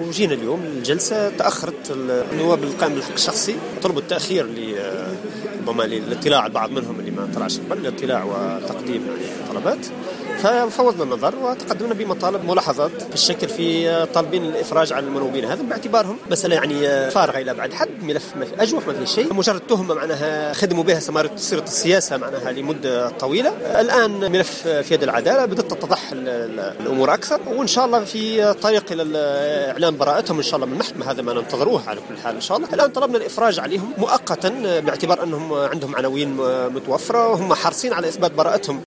وجينا اليوم الجلسة تأخرت. النواب القائم بالحق الشخصي طلبوا التأخير ربما للاطلاع على بعض منهم اللي ما طلعش قبل الاطلاع وتقديم طلبات، ففوضنا النظر وتقدمنا بمطالب ملاحظات في الشكل في طالبين الإفراج عن المنوبين هذا باعتبارهم مسألة يعني فارغة إلى أبعد حد، ملف أجوف ما في شيء، مجرد تهمة معناها خدموا بها سيرة السياسة معناها لمدة طويلة. الآن ملف في يد العدالة بدأت تتضح الأمور أكثر، وإن شاء الله في طريق إلى إعلان براءتهم إن شاء الله من المحكمة، هذا ما ننتظروه على كل حال إن شاء الله. الآن طلبنا الإفراج عليهم مؤقتا باعتبار أنهم عندهم عناوين متوفرة وهم حريصين على إثبات براءتهم.